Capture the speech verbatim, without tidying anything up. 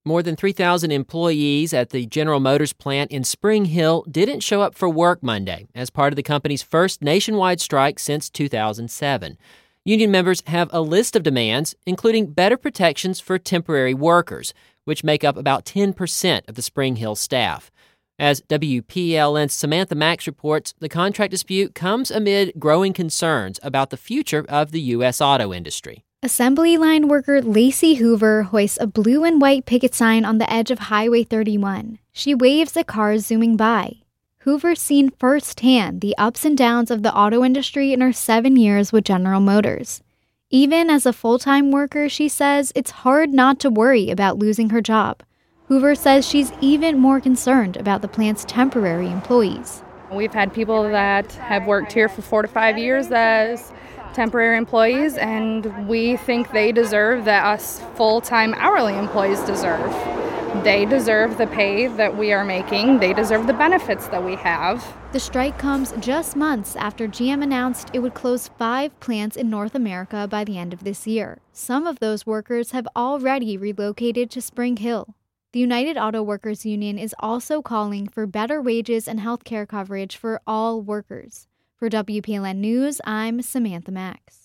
More than three thousand employees at the General Motors plant in Spring Hill didn't show up for work Monday as part of the company's first nationwide strike since two thousand seven. Union members have a list of demands, including better protections for temporary workers, which make up about ten percent of the Spring Hill staff. As W P L N's Samantha Max reports, the contract dispute comes amid growing concerns about the future of the U S auto industry. Assembly line worker Lacey Hoover hoists a blue and white picket sign on the edge of Highway thirty-one. She waves at cars zooming by. Hoover's seen firsthand the ups and downs of the auto industry in her seven years with General Motors. Even as a full-time worker, she says it's hard not to worry about losing her job. Hoover says she's even more concerned about the plant's temporary employees. We've had people that have worked here for four to five years as temporary employees, and we think they deserve that us full-time hourly employees deserve. They deserve the pay that we are making. They deserve the benefits that we have. The strike comes just months after G M announced it would close five plants in North America by the end of this year. Some of those workers have already relocated to Spring Hill. The United Auto Workers Union is also calling for better wages and health care coverage for all workers. For W P L N News, I'm Samantha Max.